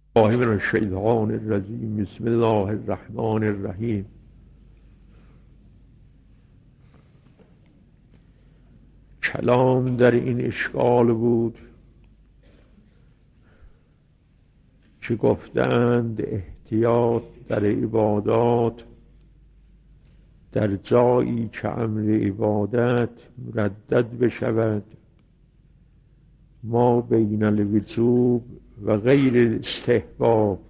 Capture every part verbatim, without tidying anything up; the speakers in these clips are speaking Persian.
الله من الشیطان الرجیم. بسم الله الرحمن الرحیم. کلام در این اشکال بود که گفتند احتیاط در عبادات در جایی که امر عبادت مردد بشود ما بین الوجوب و غیر استحباب،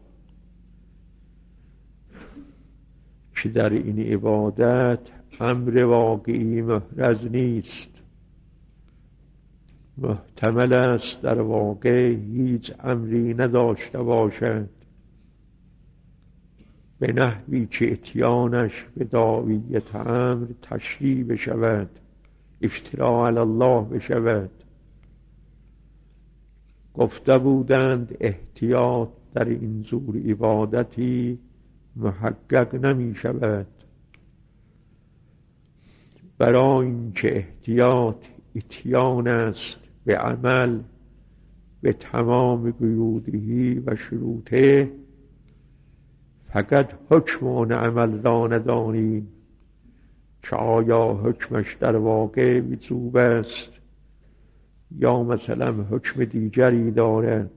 که در این عبادت امر واقعی محرز نیست، محتمل است در واقع هیچ امری نداشته باشد به نحوی که اتیانش به داعیت امر تشریع بشود، افتراء علی الله بشود. گفته بودند احتیاط در این زور عبادتی محقق نمی شود، برای اینکه احتیاط اتیان است به عمل به تمام قیودهی و شروطه. فقط حکم آن عمل را ندانیم که آیا حکمش در واقع وجوب است یا مثلا حکم دیگری دارد.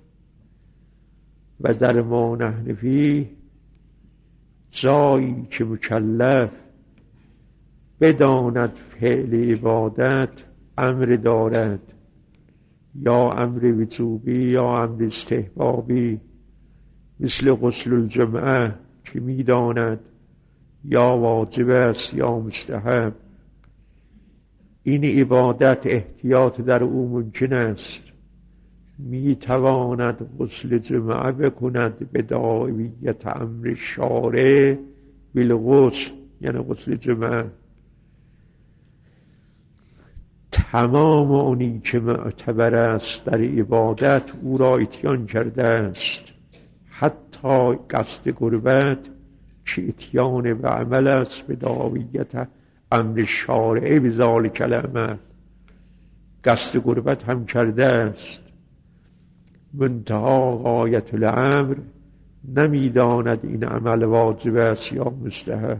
و در ما نحن فیه جایی که مکلف بداند فعل عبادت امر دارد، یا امر وجوبی یا امر استحبابی، مثل غسل الجمعه که میداند یا واجب است یا مستحب. این عبادت احتیاط در او ممکن است، میتواند غسل جمعه بکند به داعیت امر شارع بالغسل، یعنی غسل جمعه. تمام اونی که معتبر است در عبادت او را اتیان کرده است، حتی قصد قربت که اتیان به عمل است به داعیت امر شارع بذالک العمل، قصد قربت هم کرده است، منتها غایت الامر نمیداند این عمل واجب است یا مستحب.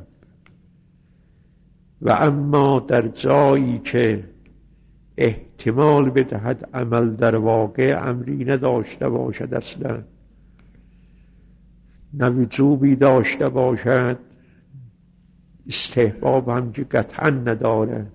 و اما در جایی که احتمال بدهد عمل در واقع امری نداشته باشد، اصلا نه وجوبی داشته باشد، استحباب هم که قطعا ندارد،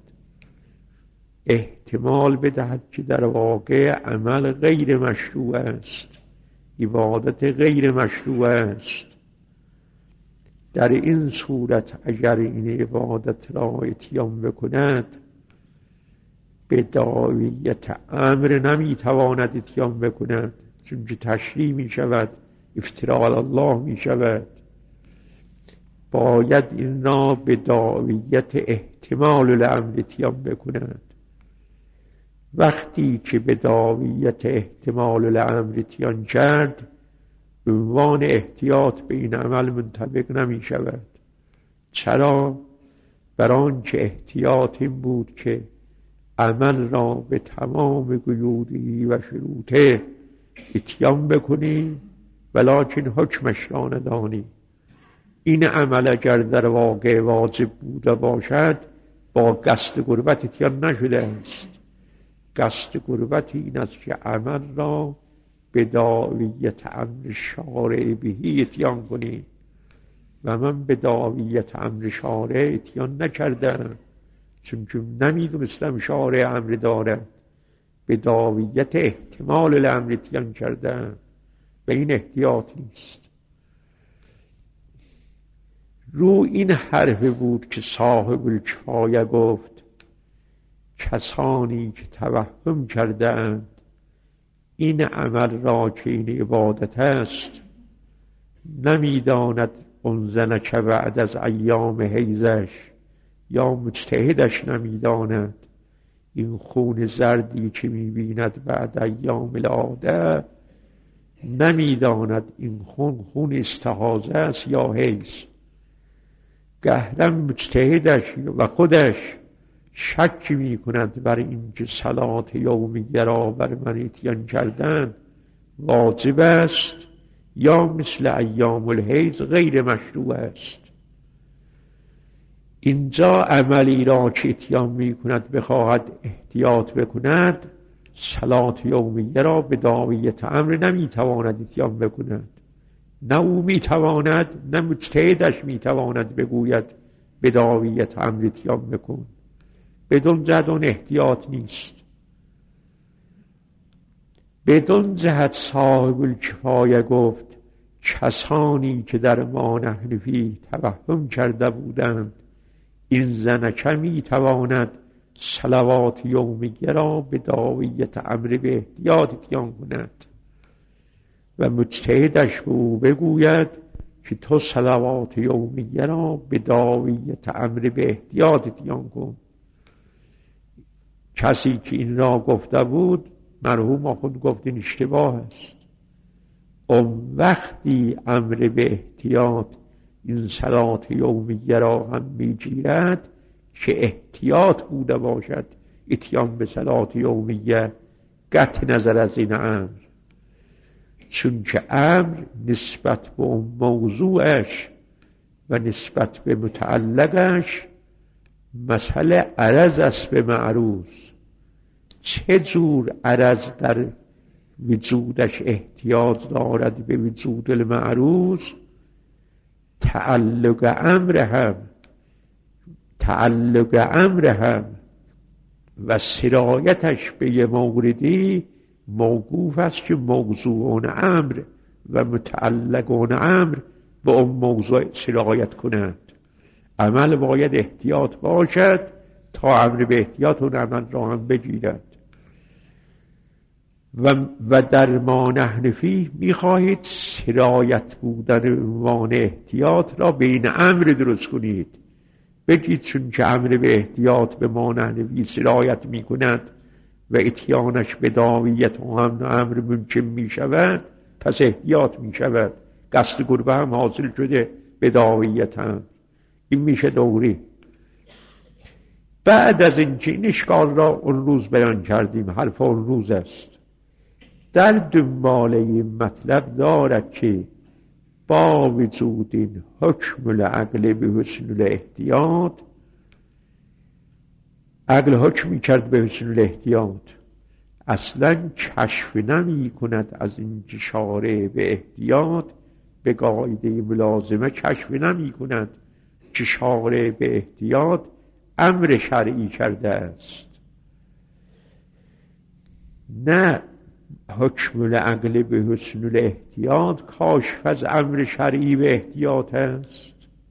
احتمال بدهد که در واقع عمل غیر مشروع است، عبادت غیر مشروع است، در این صورت اگر این عبادت را اتیان بکند به داعیت امر نمیتواند اتیان بکند، چون که تشریع می شود، افتراء علی الله می شود. باید این را به داعیت احتمال الامر اتیان بکند. وقتی که به داعیت احتمال الامر اتیان کرد، عنوان احتیاط به این عمل منطبق نمی شود. چرا؟ برای آنکه احتیاط این بود که عمل را به تمام قیودی و شروطه اتیان بکنی ولکن حکمش را ندانی. این عمل اگر در واقع واجب بوده باشد با قصد قربت اتیان نشده است. قصد قربت این است که عمل را به داعیت امر شارع بهی اتیان کنی، و من به داعیت امر شارع اتیان نکردم، چون که نمیدونستم شارع امر دارد، به داعیت احتمال الامر اتیان کردم. به این احتیاط نیست. رو این حرف بود که صاحب الکفایه گفت کسانی که توهم کردند این عمل را که این عبادت است نمیداند انزنه که بعد از ایام حیزش، یا مجتهدش نمیداند این خون زردی که میبیند بعد ایام العاده، نمیداند این خون خون استحاضه است یا حیض. گهرم مجتهدش و خودش شک می کند بر این که صلات یومیه را بر من اتیان کردن واجب است یا مثل ایام الحیض غیر مشروع است. اینجا عملی را که اتیان می کند بخواهد احتیاط بکند، صلات یومیه را به داویت امر نمی تواند اتیان بکند. نه او می تواند، نه مجتهدش می تواند بگوید به داویت امر اتیان بکن. بدون جدون احتیاط نیست. بدون جهت صاحب الکفایه گفت کسانی که در ما نحنفی توهم کرده بودند این زنکه می تواند صلوات یومیه را به داویت امر به احتیاط اتیان کند و مجتهدش به او بگوید که تو صلوات یومیه را به داویت امر به احتیاط اتیان کن. کسی که این را گفته بود مرحوم آخوند گفت این اشتباه است. اون وقتی امر به احتیاط این صلات یومیه را هم میگیرد که احتیاط بوده باشد اتیان به صلات یومیه، قطع نظر از این امر، چون که امر نسبت به اون موضوعش و نسبت به متعلقش مسئله عرض است به معروض. چه جور عرض در وجودش احتیاج دارد به وجود المعروض، تعلق امر هم تعلق امر هم و سرایتش به یه موردی موقوف است که موضوعون امر و متعلقون امر به اون موضوع سرایت کنند. عمل باید احتیاط باشد تا امر به احتیاط اون عمل را هم بگیرد. و, و در ما نحنفی میخواهید سرایت بودن عنوان احتیاط را بین امر درست کنید. بگید چون که امر به احتیاط به ما نحنفی سرایت میکند و اتیانش به داویت و هم امر ممکن میشود، پس احتیاط میشود. قصد گربه هم حاصل شده به داویت هم. این میشه دوری. بعد از اینکه این اشکال را اون روز بیان کردیم، حرف اون روز است، در دنبال این مطلب دارد که با وجود این حکم العقل به حسن الاحتیاط، عقل حکمی کرد به حسن الاحتیاط، اصلا کشف نمی کند از این شارع به احتیاط به قاعده ملازمه کشف نمی کند که شارع به احتیاط امر شرعی کرده است. نه حکم العقل به حسن الاحتیاط کاشف از امر شرعی به احتیاط است،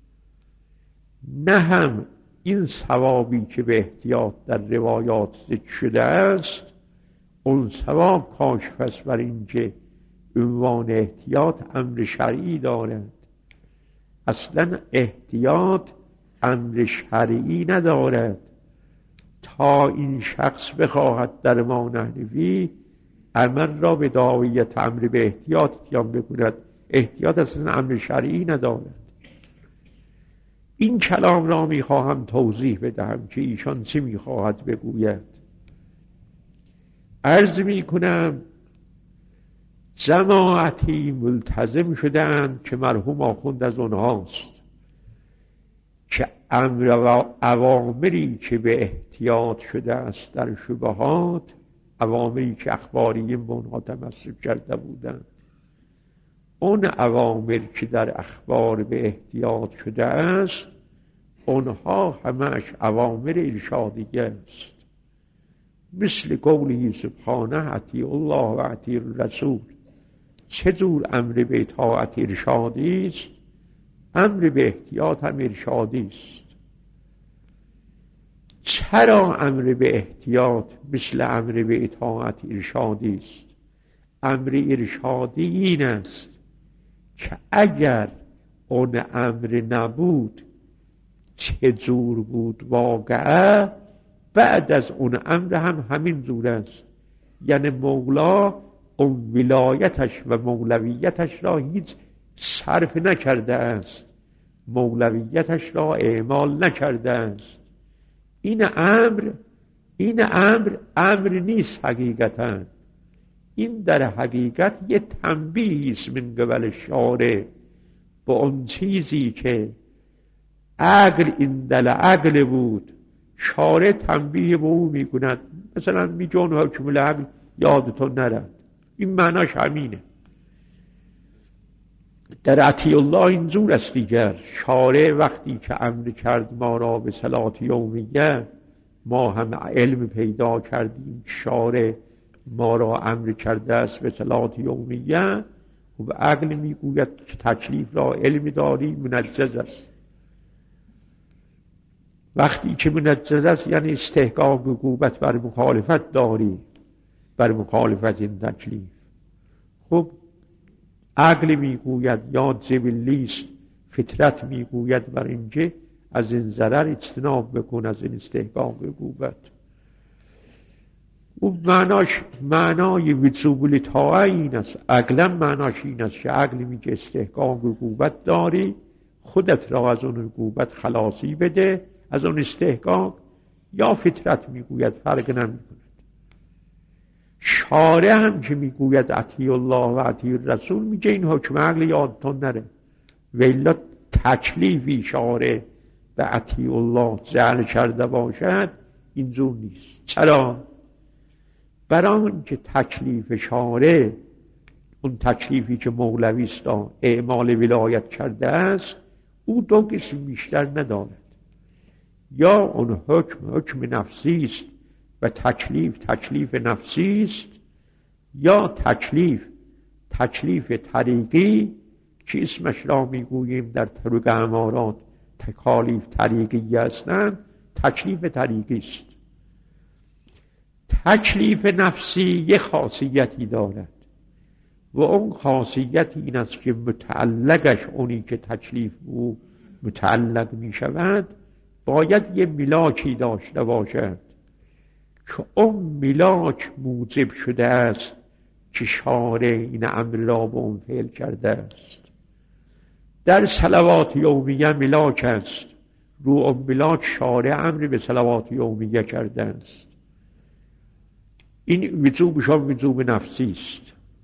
نه هم این ثوابی که به احتیاط در روایات ذکر شده است اون ثواب کاشف است بر این که عنوان احتیاط امر شرعی دارد. اصلا احتیاط امر شرعی ندارد تا این شخص بخواهد در ما نحنفی عمل را به داویت امر به احتیاط اتیان بکند. احتیاط اصلا امر شرعی ندارد. این کلام را میخواهم توضیح بدهم که ایشان چی میخواهد بگوید. عرض میکنم جماعتی ملتزم شدند که مرحوم آخوند از اونهاست که امر و اوامری که به احتیاط شده است در شبهات، اوامری که اخباریین به اونها تمسک کرده بودند، اون اوامر که در اخبار به احتیاط شده است اونها همش اوامر ارشادیه است. مثل قوله سبحانه اطیعوا الله و اطیعوا الرسول. چه جور امر به اطاعت ارشادی است، امر به احتیاط هم ارشادی است. چرا امر به احتیاط مثل امر به اطاعت ارشادی است؟ امر ارشادی این است که اگر اون امر نبود چه جور بود واقعه، بعد از اون امر هم همین جور است. یعنی مولا اون ولایتش و مولویتش را هیچ صرف نکرده است، مولویتش را اعمال نکرده است. این امر این امر امر نیست حقیقتا. این در حقیقت یه تنبیه است من قبل شارع به اون چیزی که عقل این دل عقل بود. شارع تنبیه به او میکند، مثلا میگن حکم العقل یادتون نرد. این معناش همینه. در عطی الله اینجور است دیگر. شارع وقتی که امر کرد ما را به صلات یومیه، ما هم علم پیدا کردیم شارع ما را امر کرده است به صلات یومیه، و به عقل میگوید که تکلیف را علم داری منجز است. وقتی که منجز است یعنی استحقاق عقوبت بر مخالفت داری، بر مخالفت این تکلیف. خب عقل میگوید یا جبلیست، فطرت میگوید بر اینکه از این ضرر اجتناب بکن، از این استحقاق عقوبت. و معناش معنای وجوب الطاعه این است. عقلا معناش این است که عقل میگه استحقاق عقوبت داری، خودت را از اون عقوبت خلاصی بده، از اون استحقاق. یا فطرت میگوید فرق نمیکند. شارع هم که میگوید عطی الله و عطی الرسول میگه این حکم عقل یادتون نره. ولی تکلیفی شارع به عطی الله جعل کرده باشد اینجور نیست. چرا؟ برای اینکه تکلیف شارع، اون تکلیفی که مولوی است اعمال ولایت کرده است، او دو قسم بیشتر ندارد. یا اون حکم حکم نفسی است و تکلیف تکلیف نفسی است، یا تکلیف تکلیف طریقی که اسمش را میگوییم در طرق امارات تکالیف طریقی هستند. تکلیف طریقی است. تکلیف نفسی یه خاصیتی دارد و اون خاصیت این است که متعلقش، اونی که تکلیف او متعلق می شود، باید یه ملاکی داشته باشد که اون ملاک موجب شده است که شارع این امر را به اون فعل کرده است. در صلوات یومیه ملاک است، رو اون ملاک شارع امر به صلوات یومیه کرده است. این وجوبشان وجوب نفسی است.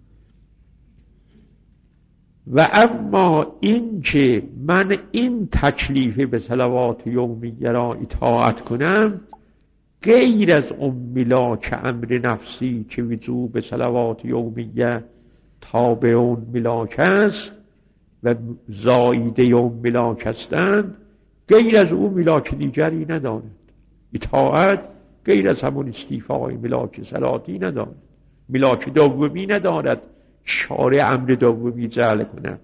و اما این که من این تکلیف به صلوات یومیه را اطاعت کنم، غیر از اون ملاک امر نفسی که وجوب صلوات یومیه تابع اون ملاک است و زایده اون ملاک هستند، غیر از اون ملاک دیگری ندارد. اطاعت غیر از همون استیفای ملاک صلاتی ندارد. ملاک دومی ندارد شارع امر دومی جعل کند.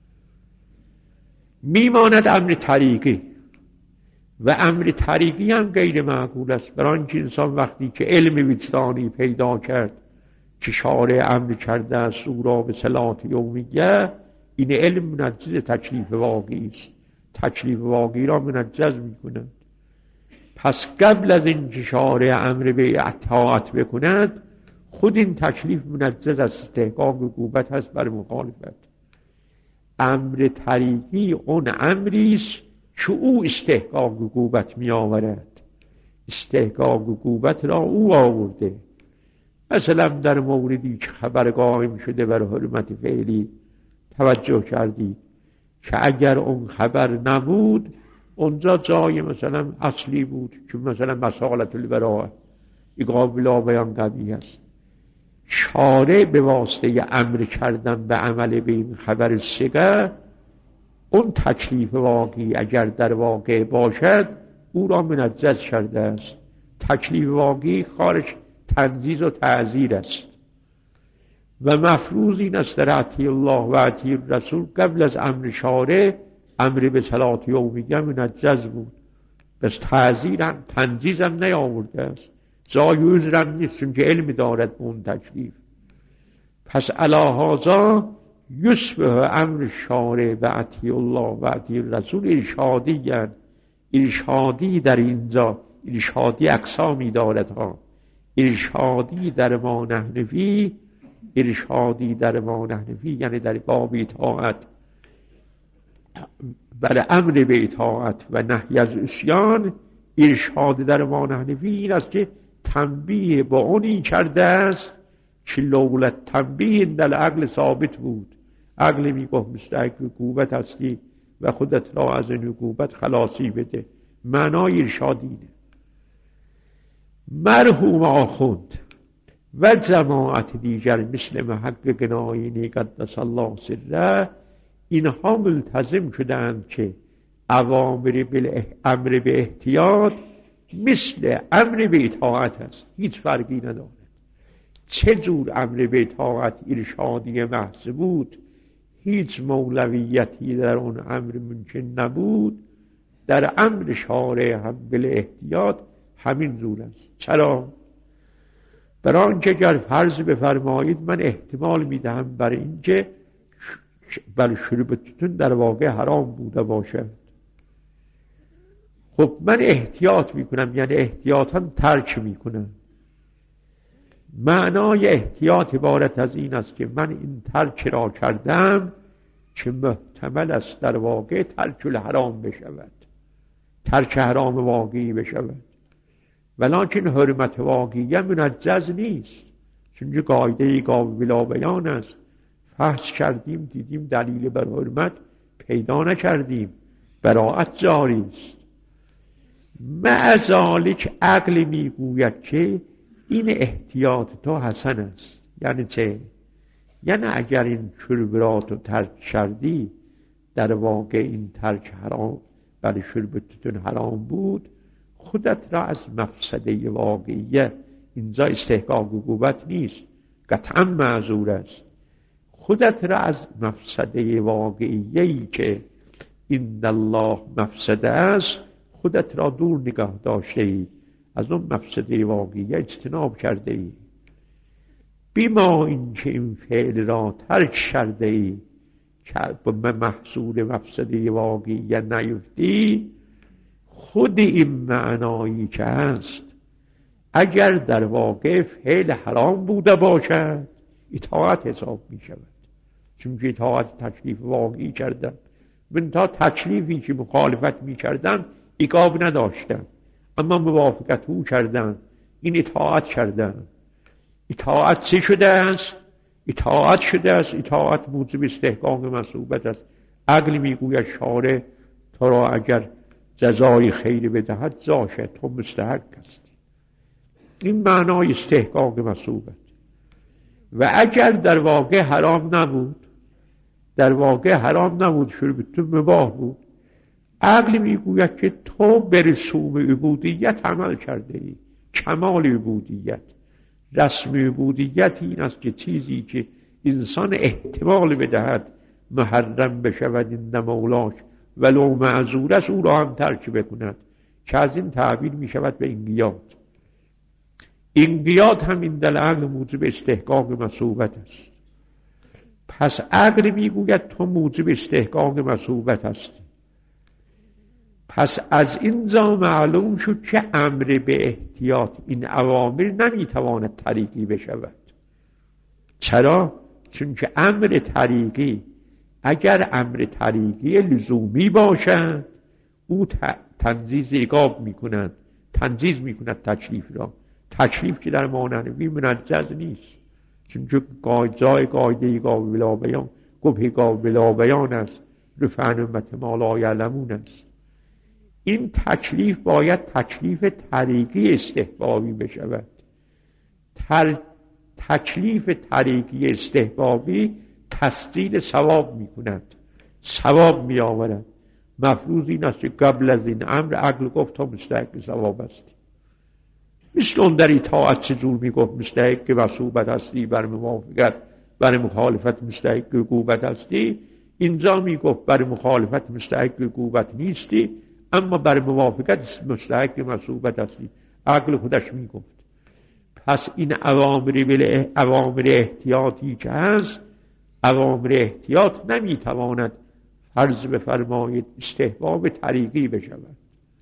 میماند امر طریقی، و امر طریقی هم غیر معقول است. برای اینکه انسان وقتی که علم وجدانی پیدا کرد که شارع امر کرده است او را به صلات یومیه، این علم منجز تکلیف واقعی است. تکلیف واقعی را منجز میکند. پس قبل از این که شارع امر به اطاعت بکند، خود این تکلیف منجز از استحقاق عقوبت هست بر مخالفت. امر طریقی اون امری است که او استحقاق عقوبت می آورد. استحقاق عقوبت را او آورده. مثلا در موردی که خبر قائم شده بر حرمت فعلی توجه کردید که اگر اون خبر نبود، اونجا جای مثلا اصلی بود که مثلا مسالت البراءه اقام بلا بیان قوی است. شارع به واسطه امر کردن به عمل به این خبر صغه، اون تکلیف واقعی اگر در واقع باشد او را منجز کرده است. تکلیف واقعی خارج تنزیز و تعزیر است و مفروض این است در عطی الله و عطی الرسول قبل از امر شارع امر به صلات یومیه منجز بود. بس تعزیر هم تنزیز هم نیاورده است. جای عذرم نیست چون که علم دارد اون تکلیف. پس علی هذا یشبه امر شارع و عطی الله و عطی الرسول ارشادی، یعنی ارشادی در اینجا ارشادی اقسامی دارد ها. ارشادی در ما نحن فی، ارشادی در ما نحن فی یعنی در باب اطاعت، بر امر به اطاعت و نهی از عصیان. ارشاد در ما نحن فی این است که تنبیه با اونی کرده است چی لولت تنبیه در عقل ثابت بود. عقل میگفت مستحق عقوبت هستی و خودت را از این عقوبت خلاصی بده. معنای ارشادینه. مرحوم آخوند و جماعت دیگر مثل محقق ناینی قدس الله سره، اینها ملتزم شدند که اوامر امر به احتیاط مثل امر به اطاعت است، هیچ فرقی ندارد. چه جور امر به اطاعت ارشادی محض بود، هیچ مولویتی در اون امر ممکن نبود، در امر شارع هم بل احتیاط همین جور است. چرا؟ برای آنکه اگر فرض بفرمایید من احتمال میدهم برای اینکه بل شرب توتون در واقع حرام بوده باشد، خب من احتیاط میکنم، یعنی احتیاطاً ترک میکنم. معنای احتیاط عبارت از این است که من این ترک را کردم که محتمل است در واقع ترک الحرام بشود، ترک حرام واقعی بشود، ولکن حرمت واقعی منجز نیست، چون قاعده قابل بلا بیان است. فحص کردیم دیدیم دلیل بر حرمت پیدا نکردیم، براءت جاری است. مع ذالک عقل میگوید که این احتیاط تو حسن است. یعنی چه؟ یعنی اگر این شربرات رو ترک کردی، در واقع این ترک حرام برای شربتتون حرام بود، خودت را از مفسده واقعیه، اینجا استحقاق عقوبت نیست، قطعا معذور است، خودت را از مفسده واقعیه‌ای که این الله مفسده است خودت را دور نگاه داشته ای، از اون مفسده واقعیه اجتناب کرده ای. بیما این که این فعل را ترک کرده ای که به محصول مفسده واقعیه نیفتی، خود این معنایی که هست اگر در واقع فعل حرام بوده باشد اطاعت حساب می شود، چون که اطاعت تکلیف واقعی کردن. من تا تکلیفی که مخالفت می کردن عقاب نداشتن، اما موافقت او کردن، این اطاعت کردن. اطاعت چه شده است؟ اطاعت شده است، اطاعت موجب استحقاق مثوبت است. عقل میگوید شارع تو را اگر جزای خیر بدهد زاشه، تو مستحق هستی. این معنای استحقاق مثوبت. و اگر در واقع حرام نبود، در واقع حرام نبود، شربتون مباح بود، عقل میگوید که تو به رسوم عبودیت عمل کرده ای. کمال عبودیت، رسم عبودیت این است که چیزی که انسان احتمال بدهد محرم بشود این مولاش ولو معذور است او را هم ترک بکند، که از این تعبیر می شود به انقیاد. انقیاد هم این در عقل موجب استحقاق مثوبت است. پس عقل میگوید تو موجب استحقاق مثوبت هستی. پس از اینجا معلوم شد که امر به احتیاط این اوامر نمیتواند طریقی بشود. چرا؟ چون که امر طریقی اگر امر طریقی لزومی باشد او تنجیز عقاب میکنند، تنجیز میکند تکلیف را. تکلیف که در مانوی منجز نیست، چون که جای قاعده قابل بلا بیان گفت قابل بلا بیان است، رفعن امت ما لا یعلمون است. این تکلیف باید تکلیف طریقی استحبابی بشود. تر... تکلیف طریقی استحبابی تسجیل ثواب می کند، ثواب می آورد. مفروض این است که قبل از این امر عقل گفت تا مستحق ثواب هستی. مثل اون در اطاعت چجور می گفت مستحق مثوبت هستی، بر موافقت بر مخالفت مستحق عقوبت هستی، اینجا می گفت بر مخالفت مستحق عقوبت نیستی اما بر موافقت مستحق مثوبت هستی. عقل خودش می گفت. پس این اوامر بل اوامر احتیاطی که هست، اوامر احتیاط نمی تواند فرض بفرمایید استحباب طریقی بشود.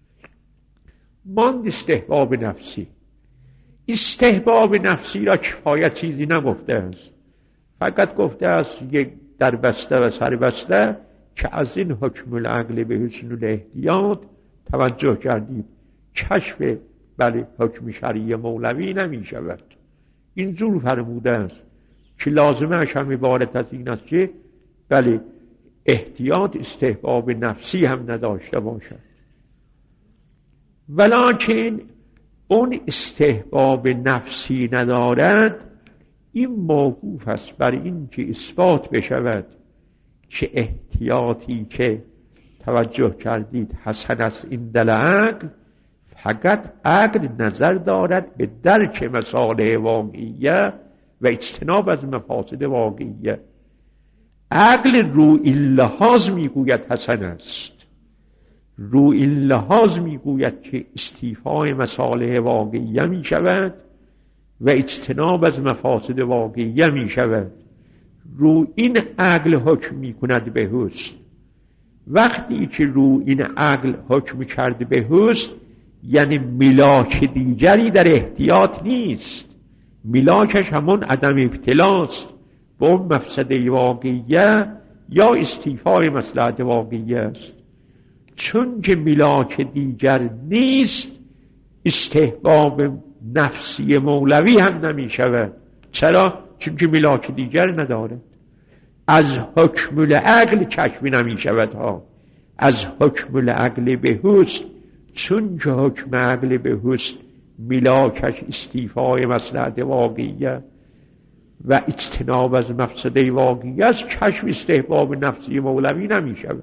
ماند استحباب نفسی. استحباب نفسی را کفایت چیزی نگفته است، فقط گفته است یک در بسته و سر بسته که از این حکم العقل به حسن الاحتیاط توجه کردید. کشف بله حکم شرعی مولوی نمی شود. اینجور فرموده است که لازمه اش هم عبارت از این است که بله احتیاط استحباب نفسی هم نداشته باشد، ولکن اون استحباب نفسی ندارد. این موقوف است بر این که اثبات بشود که احتیاطی که توجه کردید حسن است این دل عقل، فقط عقل نظر دارد به درک مصالح واقعیه و اجتناب از مفاسد واقعیه. عقل رو این لحاظ میگوید حسن است، رو این لحاظ میگوید که استیفای مصالح واقعیه میشود و اجتناب از مفاسد واقعیه میشود. رو این عقل حکم میکند به حسن. وقتی که رو این عقل حکم کرد به حسن، یعنی ملاک دیگری در احتیاط نیست، ملاکش همون عدم ابتلاست به اون مفسده واقعیه یا استیفای مصلحت واقعیه است. چون که ملاک دیگر نیست، استحباب نفسی مولوی هم نمی شود. چرا؟ چون که ملاک دیگر ندارد. از حکم العقل کشفی نمی شود ها، از حکم العقل به حسن، چون که حکم عقل به حسن ملاکش استیفای مصلحت واقعیه و اجتناب از مفسده واقعیه است، کشف استحباب نفسی مولوی نمی شود.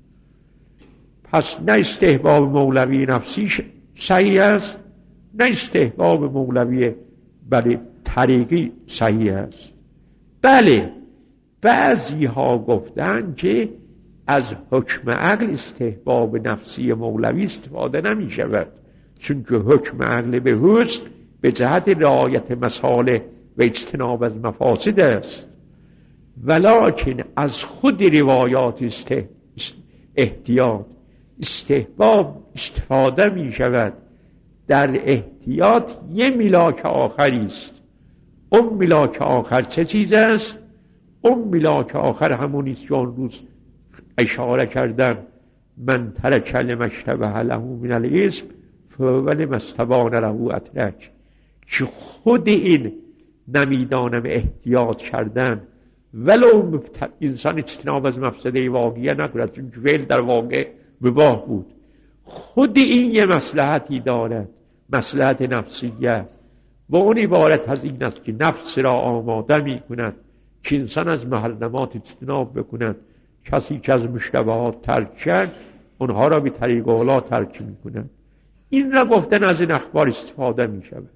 پس نه استحباب مولوی نفسی صحیح است، نه استحباب مولوی بله طریقی صحیح است. بله بعضی ها گفتن که از حکم عقل استحباب نفسی مولوی استفاده نمی شود، چون که حکم عقل به حسن به جهت رعایت مصالح و اجتناب از مفاسد است. ولکن از خود روایات استه... احتیاط استحباب استفاده می شود. در احتیاط یه ملاک آخری است. اون ملاک آخر چه چیز است؟ اون ملاک آخر همونی است که اون روز اشاره کردن من ترک لما اشتبه له من الاسم فهو لما استبان له اترک، که خود این نمیدانم احتیاط کردن ولو انسان اجتناب از مفسده واقعیه نکند، چون فعل در واقع مباح بود، خود این یه مصلحتی دارد، مصلحت نفسیه، و اون عبارت از این است که نفس را آماده می کند که انسان از محرمات اجتناب بکند. کسی که از مشتبهات ترک کرد اونها را به طریق اولا ترک می کند. این را گفتن از این اخبار استفاده می شود.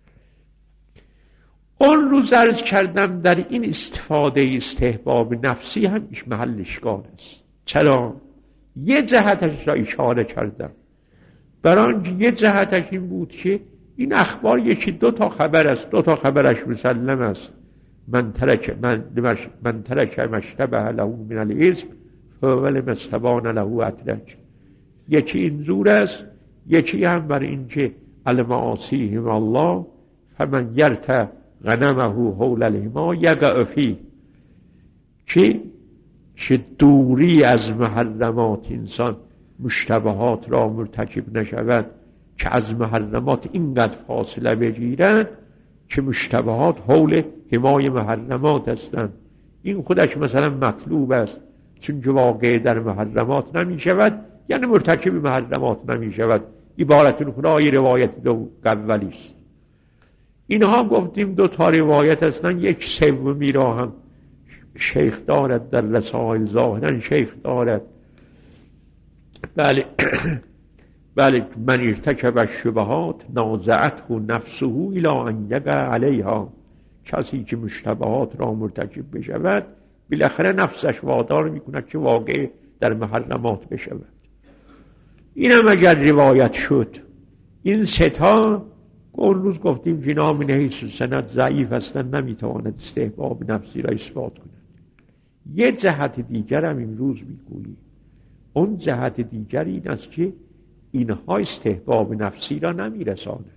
اون روز عرض کردم در این استفاده استحباب نفسی هم ایش محل اشکال است. چرا؟ یه جهتش را اشاره کردم، برای یه جهتش این بود که این اخبار یکی دو تا خبر است، دو تا خبرش مسلم است. من ترک من من ترک مشتبه له من الاسم فهو لما استبان له اترک. یکی این زور است، یکی هم بر این که المعاصیهم الله فمن یرت غنمه حول الحما یقع فیه، که که دوری از محرمات انسان مشتبهات را مرتکب نشود، که از محرمات اینقدر فاصله بگیرند که مشتبهات حول حمای محرمات هستند. این خودش مثلا مطلوب است، چون که واقع در محرمات نمی شود، یعنی مرتکب محرمات نمی شود. عبارت خدای روایت دو قولی است. اینها گفتیم دو تا روایت هستند. یک سومی را هم شیخ دارد در رسائل، ظاهرا شیخ دارد بله بله من ارتکب الشبهات نازعته نفسه الی ان یقع علیها، کسی که مشتبهات را مرتکب بشود بالاخره نفسش وادار میکند که واقع در محرمات بشود. این هم اگر روایت شد، این ستا اون روز گفتیم جناب من حیث سند ضعیف هستن، نمیتواند استحباب نفسی را اثبات کند. یه جهت دیگر هم امروز میگویی، اون جهت دیگر این است که اینها استحباب نفسی را نمیرساند،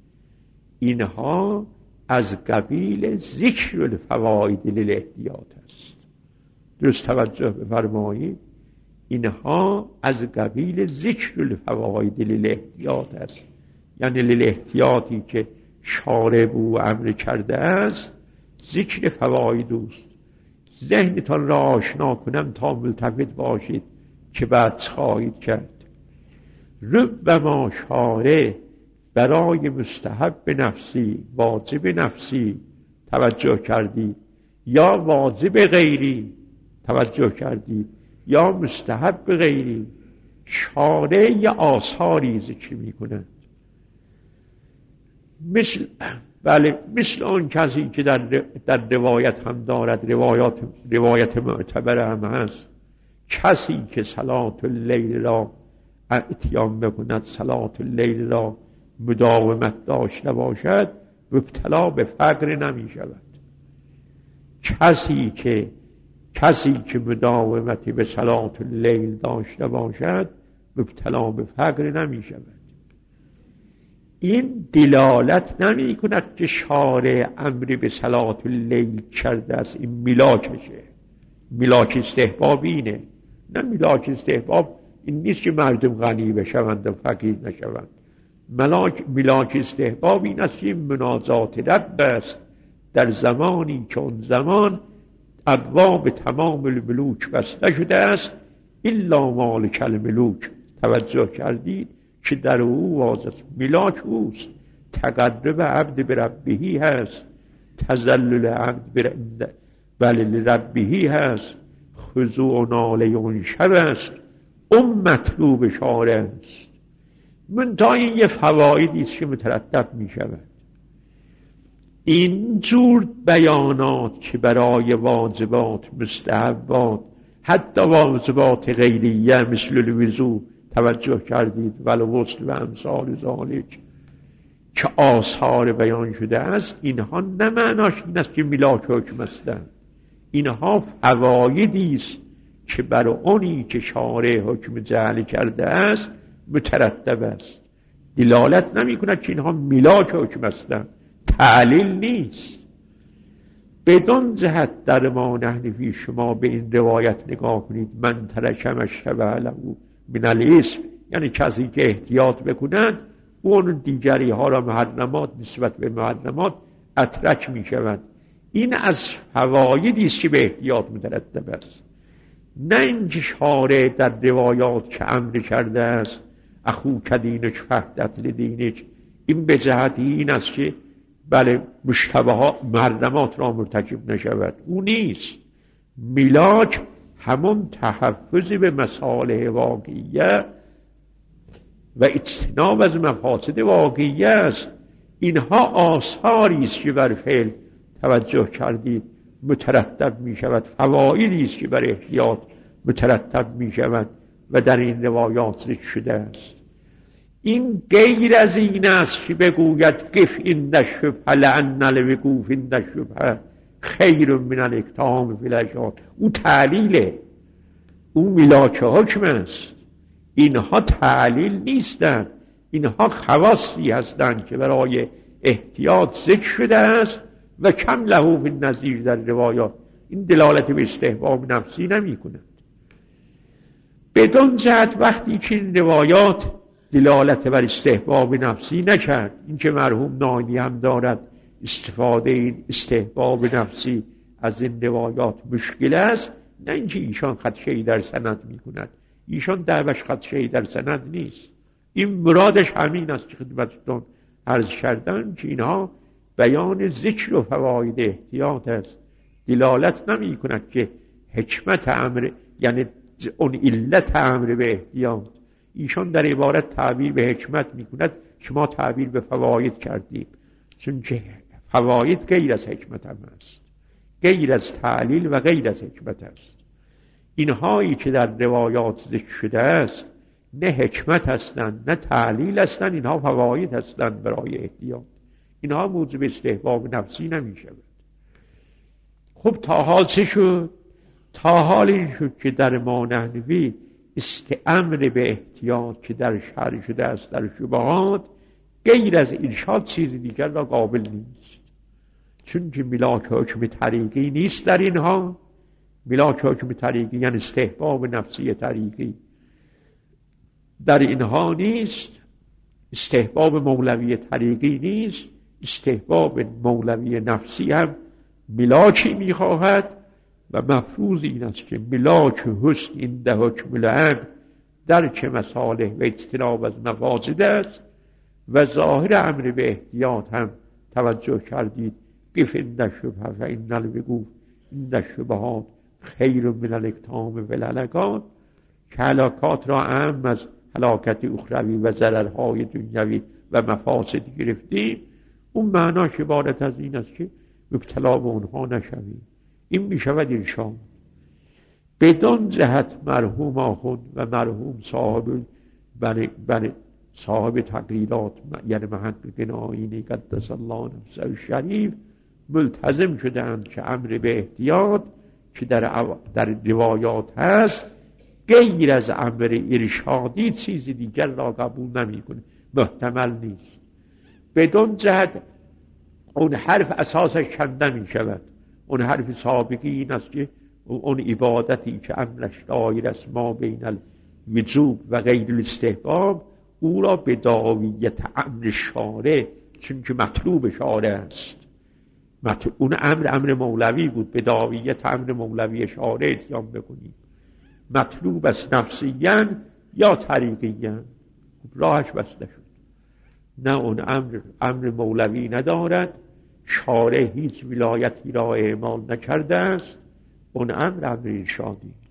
اینها از قبیل ذکر الفواید للاحتیاط است. درست توجه بفرمایید، اینها از قبیل ذکر الفواید للاحتیاط است، یعنی للاحتیاطی که شارع به او امر کرده است ذکر فواید اوست. ذهنتان را آشنا کنم تا ملتفت باشید که بعد خواهید کرد. ربما شارع برای مستحب نفسی، واجب نفسی توجه کردید یا واجب غیری توجه کردید یا مستحب غیری، شارع یا آثاری ذکر می کند. مثل بله مثل آن کسی که در, در روایت هم دارد، روایات روایت معتبر هم هست، کسی که صلات اللیل را اتیان بکند، صلات اللیل را مداومت داشته باشد، مبتلا به فقر نمی شود. کسی که کسی که مداومتی به صلات اللیل داشته باشد مبتلا به فقر نمی شود. این دلالت نمی کند که شارع امری به صلات اللیل کرده است. این میلاکشه، میلاک استحباب اینه. نه میلاک استحباب این نیست که مردم غنی بشوند و فقیر نشوند. ملاک میلاک استحباب این است که مناجات رب است در زمانی که اون زمان ابواب تمام الملوک بسته شده است الا مالک الملوک. توجه کردید که در او واضح میلاک اوست. تقرب عبد بربهی هست، تذلل عبد بر بل لربهی هست، خضوع ناله اون شب است، اون مطلوب شارع است. منتها این یه فوایدی است که مترتب می شود. این جور بیانات که برای واجبات، مستحبات، حتی واجبات غیریه مثل الوضو توجه کردید والغسل و امثال ذالک که آثار بیان شده است، اینها نه معناش این است که میلاک حکم هستند. اینها فوایدی است که بر اونی که شارع حکم جعل کرده است مترتب است. دلالت نمی کند که اینها میلاک حکم هستند، تعلیل نیست. بدون جهت در ما نحنفی شما به این روایت نگاه کنید من ترکم اشتبه له من الاسم، یعنی کسی که احتیاط بکنند اون دیگری ها را محرمات نسبت به محرمات اترک می شود. این از فوایدی است که به احتیاط مترتب است، نه اینکه شارع در روایات که امر کرده است اخو کدینک فهدت لدینک، این به جهت این است که بله مشتبهات محرمات را مرتکب نشود. او نیست. میلاک همون تحفظ به مصالح واقعیه و اجتناب از مفاسد واقعیه است. اینها آثاری است که بر فعل توجه کردید مترتب می شود، فوایدی است که بر احتیاط مترتب می شود و در این روایات ذکر شده است. این غیر از این است که بگوید قف این الشبهه لأن الوقوف این الشبهه خیر من الاکتام فی الاشهاد. او تعلیله، او میلاک حکم است. اینها تعلیل نیستند، اینها خواصی هستند که برای احتیاط ذکر شده است و کم له فی النظیر در روایات. این دلالت به استحباب نفسی نمی کند. بدون جهت وقتی که این روایات دلالت بر استحباب نفسی نکرد، این که مرحوم ناینی هم دارد استفاده این استحباب نفسی از این روایات مشکل است، نه اینکه ایشان خدشه‌ای در سند می کند. ایشان دعوش خدشه‌ای در سند نیست. این مرادش همین است که خدمتتون عرض کردم که اینها بیان ذکر و فواید احتیاط است. دلالت نمی کند که حکمت امر، یعنی اون علت امر به احتیاط. ایشان در عبارت تعبیر به حکمت می کند، شما تعبیر به فواید کردیم، چون که فواید غیر از حکمت هم است، غیر از تعلیل و غیر از حکمت است. اینهایی که در روایات ذکر شده است نه حکمت هستند نه تعلیل هستند، اینها فواید هستند برای احتیاط. اینها موجب استحباب نفسی نمی شود. خب تا حال چه شد؟ تا حال این شد که در ما نحنفی استامر به احتیاط که در شرع شده است در شبهات غیر از ارشاد چیز دیگر را قابل نیست، چون که ملاک حکم طریقی نیست در اینها. ملاک حکم طریقی یعنی استحباب نفسی طریقی در اینها نیست، استحباب مولوی طریقی نیست. استحباب مولوی نفسی هم ملاکی میخواهد و مفروض این است که ملاک حسن این ده حکم العقل در چه مصالح و اجتناب از مفاسد است و ظاهر امر به احتیاط هم توجه کردید قف عند الشبهه فإن الوقوف عند الشبهات خیر من الاکتام و الهلکات که هلاکات را اهم از هلاکت اخروی و ضررهای دنیوی و مفاسد گرفتیم. اون معناش عبارت از این است که مبتلا به اونها نشویم. این میشود ارشاد. بدان جهت مرحوم آخوند و مرحوم صاحب بن بن صاحب تقریرات یعنی محقق آیینی قدس الله نفسه شریف ملتزم شدند که امر به احتیاط که در, در روایات هست غیر از امر ارشادی چیزی دیگر را قبول نمی کنه، محتمل نیست. بدون جهت اون حرف اساسش کنده می شود. اون حرف سابقی این است که اون عبادتی که امرش دایر است ما بین الوجوب و غیر الاستحباب او را به داویت امر شارع، چون که مطلوب شارع است. اون امر امر مولوی بود، به داویت امر مولوی شارع اتیان بکنید. مطلوب است نفسیاً یا طریقیاً، راهش بسته شد. نه اون امر امر مولوی ندارد، شارع هیچ ولایتی را اعمال نکرده است، اون امر امر ارشادی است.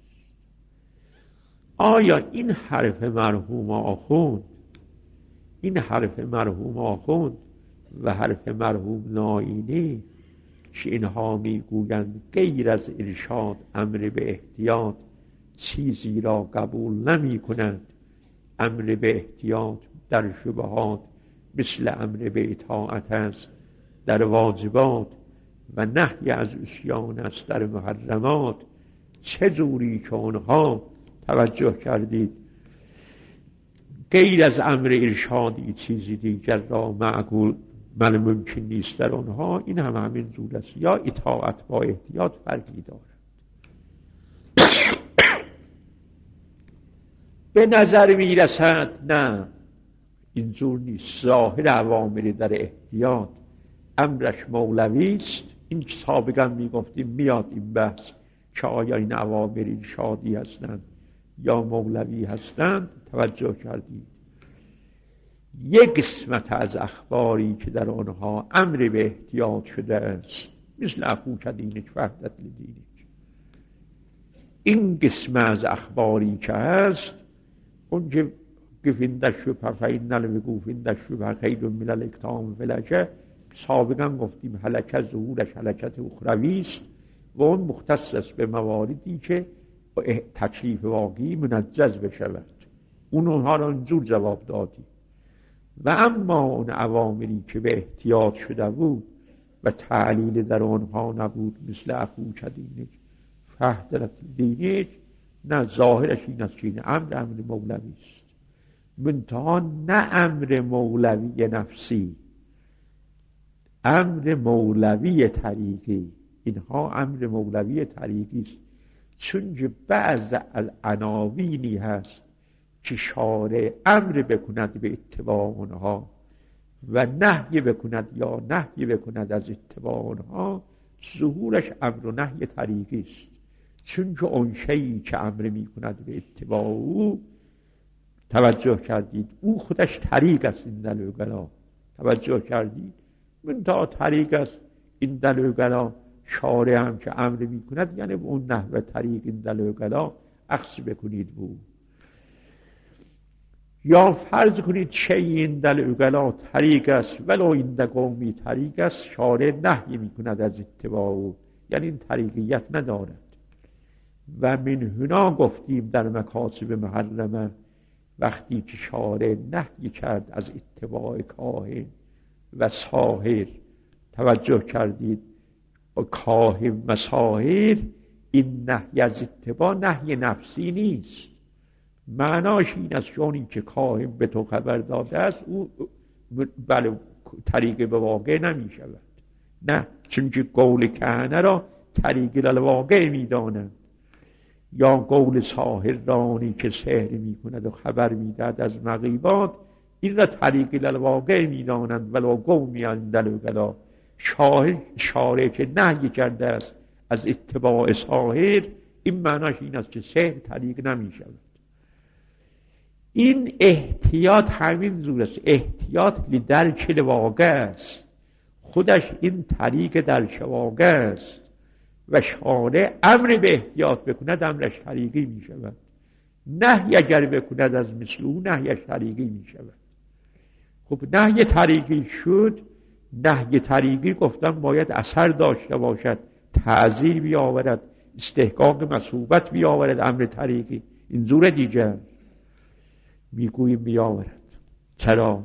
آیا این حرف مرحوم آخوند این حرف مرحوم آخوند و حرف مرحوم ناینی که اینها میگویند غیر از ارشاد امر به احتیاط چیزی را قبول نمی کنند، امر به احتیاط در شبهات مثل امر به اطاعت است در واجبات و نهی از عصیان است در محرمات، چه جوری که اونها توجه کردید غیر از امر ارشادی چیزی دیگر را معقول من ممکن نیست در آنها، این هم همین جور است. یا اطاعت با احتیاط فرقی دارد. به نظر می رسد نه، اینجور نیست. ظاهر اوامری در احتیاط امرش مولوی است. این که سابقا می گفتیم میاد این بحث که آیا این اوامر ارشادی هستند یا مولوی هستند. توجه کردید یک قسمت از اخباری که در آنها امر به احتیاط شده است مثل اخوک دینک وحدت لدینک، این قسم از اخباری که هست اونجا گفین در شبه فین الوقوف در شبه خیر من الاکتام فلکه، سابقا گفتیم هلکه ظهورش هلکت اخروی است و اون مختص است به مواردی که تکلیف واقعی منجز بشود. اون اونها را اینجور جواب دادیم. و اما اون اوامری که به احتیاط شده بود و تعلیل در آنها نبود مثل اخوک دینک وحدت لدینک، نه ظاهرش این است که این امر امر مولوی است، منتها نه امر مولوی نفسی، امر مولوی طریقی. اینها امر مولوی طریقی است، چون که بعض از عناوینی هست که شارع امر بکند به اتباع آنها و نهی بکند یا نهی بکند از اتباع آنها، ظهورش امر و نهی طریقی است. چون که اون شیئی که امر می کند به اتباع او، توجه کردید او خودش طریق است. این دلوگلا توجه کردید من تا طریق است این دلوگلا، شارع هم که امر می کند یعنی اون نحو طریق این دلوگلا اخذ بکنید بود. یا فرض کنید شیئی این دلوگلا طریق است ولو این قومی طریق است، شارع نهی می کند از اتباع او، یعنی این طریقیت ندارد. و من هنا گفتیم در مکاسب محرمه وقتی که شارع نهی کرد از اتباع کاهن و ساحر، توجه کردید کاهن و ساحر، این نهی از اتباع نهی نفسی نیست. معناش این است چون که کاهن به تو خبر داده است او بله طریق به واقع نمی شود، نه، چون که قول کهنه را طریق الواقع می دانند. یا قول ساحرانی که سحر می کند و خبر می داد از مغیبات، این را طریق الواقع میدانند ولو قومی اندلوگلا. شارع که نهی کرده است از اتباع ساحر، این معناش این است که سحر طریق نمی شود. این احتیاط همین زور است، احتیاط لدرک الواقع است، خودش این طریق درک واقع است و شارع امر به احتیاط بکند امرش طریقی می شود، نهی اگر بکند از مثل او نهیش طریقی می شود. خب نهی طریقی شد، نهی طریقی گفتم باید اثر داشته باشد، تعذیر بیاورد، استحقاق مثوبت بیاورد. امر طریقی این زور دیگر میگوییم بیاورد. چرا؟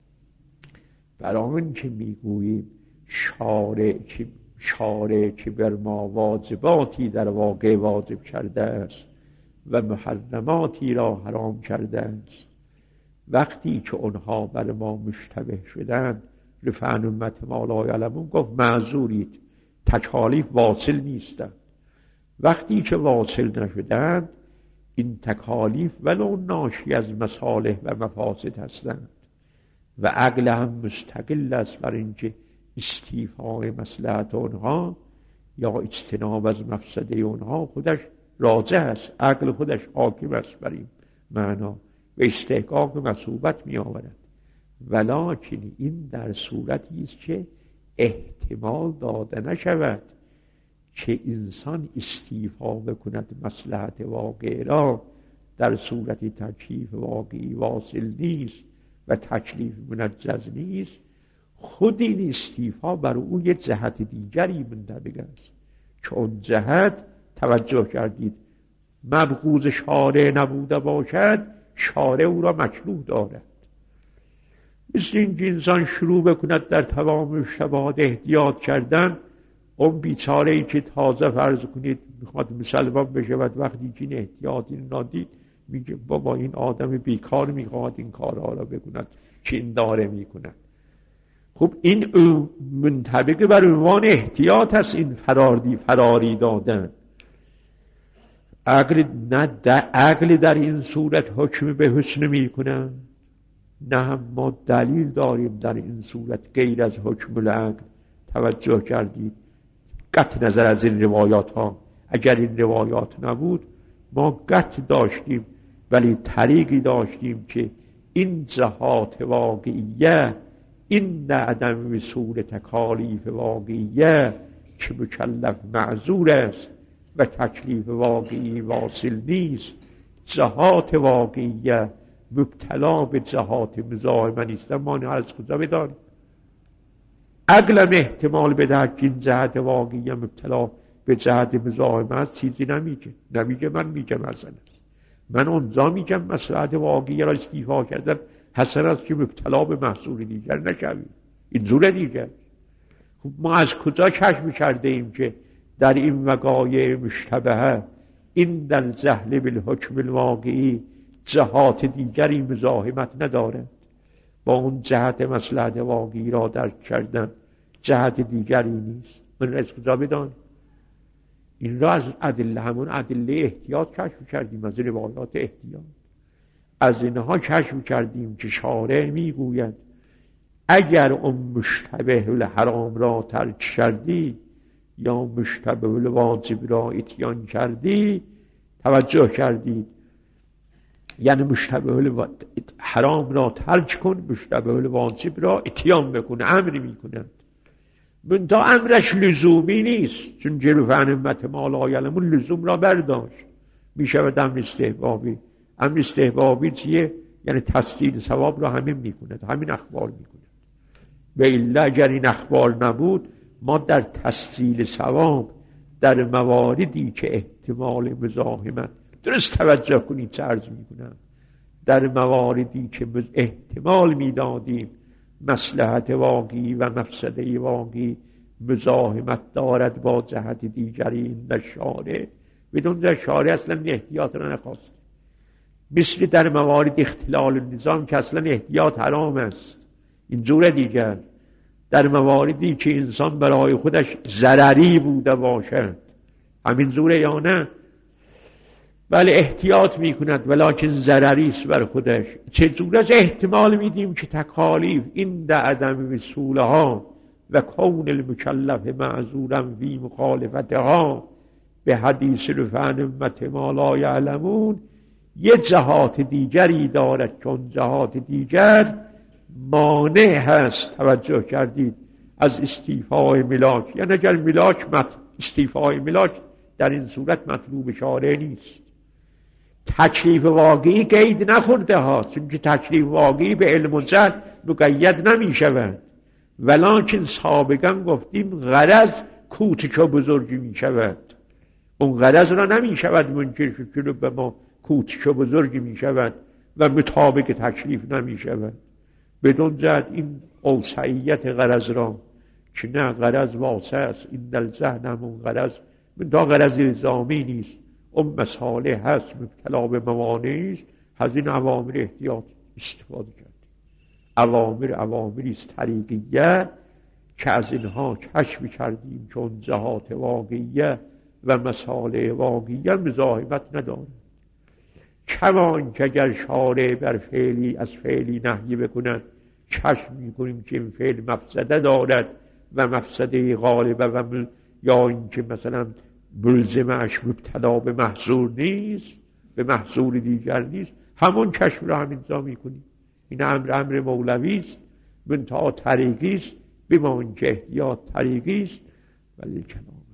برای آن که میگوییم شارع که شارع که بر ما واجباتی در واقع واجب کرده است و محرماتی را حرام کرده است، وقتی که اونها بر ما مشتبه شدند رفعن امت ما لا یعلمون گفت معذورید، تکالیف واصل نیستند. وقتی که واصل نشدند این تکالیف ولو ناشی از مصالح و مفاسد هستند و عقل هم مستقل است بر اینکه استیفای مصلحت اونها یا اجتناب از مفسده اونها خودش راجع است، عقل خودش حاکم است بر این معنا و استحقاق مثوبت می آورد. ولکن این در صورتی است که احتمال داده نشود که انسان استیفا بکند مصلحت واقع را، در صورتی تکلیف واقعی واصل نیست و تکلیف منجز نیست، خود این استیفا بر او یک جهت دیگری منطبق است که اون جهت توجه کردید مبغوض شارع نبوده باشد، شارع او را مکروه دارد. مثل این که انسان شروع بکند در تمام شبهات احتیاط کردن، اون بیچاره‌ای که تازه فرض کنید میخواد مسلمان بشود، وقتی که این احتیاطی نادید میگه بابا این آدم بیکار میخواد این کارها را بکند که این داره میکند. خب این منطبق بر عنوان احتیاط است، این فراردی فراری دادن. عقل نه در عقل در این صورت حکم به حسن میکنن، نه هم ما دلیل داریم در این صورت غیر از حکم العقل. توجه کردید قطع نظر از این روایات ها، اگر این روایات نبود ما قطع داشتیم ولی طریقی داشتیم که این جهات واقعیه، این عدم وصول تکالیف واقعیه که مکلف معذور است و تکلیف واقعی واصل نیست، جهات واقعیه مبتلا به جهات مزاحمه نیستن، ما از کجا بدانیم؟ عقلم احتمال بده که این جهت واقعی مبتلا به جهت مزاحمه است، چیزی نمیگه. نمیگه من میگم حسن است، من اونجا میگم مصلحت واقعی را استیفا کردن حسن است که مبتلا به محصول دیگر نشویم. این زور دیگر. خب ما از کجا کشف کرده ایم که در این وقایع مشتبهه این در جهل بالحکم الواقعی جهات دیگری مزاحمت ندارد با اون جهت مصلحت واقعی را درک کردن، جهت دیگری نیست. من از کجا بدانیم؟ این را از ادله، همون ادله احتیاط کشف کردیم، از روایات احتیاط. از اینها کشف کردیم که شارع میگوید اگر اون مشتبه الحرام را ترک کردی یا مشتبه الواجب را اتیان کردی، توجه کردید، یعنی مشتبه الحرام را ترک کن، مشتبه الواجب را اتیان بکن، امری میکنند. من تا امرش لزومی نیست، چون جلو فن امت ما لا یعلمون لزوم را برداشت، میشود امر استحبابی. امر استحبابی چیه؟ یعنی تسدید ثواب را همین میکند، همین اخبار میکند. و الا اگر این اخبار نبود ما در تسجیل ثواب در مواردی که احتمال مزاحمت، درست توجه کنید چه عرض میکنم، در مواردی که احتمال میدادیم مصلحت واقعی و مفسده واقعی مزاحمت دارد با جهت دیگری، این در شارع بدون در شارع اصلا احتیاط را نخواست. مثل در موارد اختلال النظام که اصلا احتیاط حرام است. این جور دیگر در مواردی که انسان برای خودش ضرری بوده باشد، همین زوره یا نه؟ بله احتیاط میکند ولکن ضرری است بر خودش. چطور از احتمال میدیم که تکالیف این در عدم وصولها و کون المکلف معذورا فی مخالفتها به حدیث رفعن امت ما لا یعلمون یک جهات دیگری دارد که اون جهات دیگر مانع هست. توجه کردید از استیفای ملاک، یعنی اگر ملاک مت... استیفای ملاک در این صورت مطلوب شارع نیست، تکلیف واقعی قید نخورده ها، چون که تکلیف واقعی به علم و جهل مقید نمی شود، ولکن سابقا گفتیم غرض کوچک و بزرگی می شود. اون غرض را نمی شود منکر که به ما کوچک و بزرگی می شود و مطابق تکلیف نمی شود. بدون جهت این اوسعیت غرض را که نه غرض واسع است، این دل ذهن همون غرض دا غرض الزامی نیست، اون مساله هست مبتلا به موانعی است. از این اوامر احتیاط استفاده کرد. اوامر اوامری است طریقیه که از اینها کشف کردیم چون جهات واقعیه و مساله واقعیه مزاحمت ندارد. کمان که اگر شارع بر فعلی از فعلی نهی بکند کشف میکنیم که این فعل مفسده دارد و مفسده غالبه و م... یا اینکه مثلا ملزمش مبتلا به محظور نیست، به محظور دیگر نیست، همون کشف را همین جا میکنیم. این امر امر مولوی است، منتها طریقی است، بما اینکه احتیاط طریقی است. ولی کلام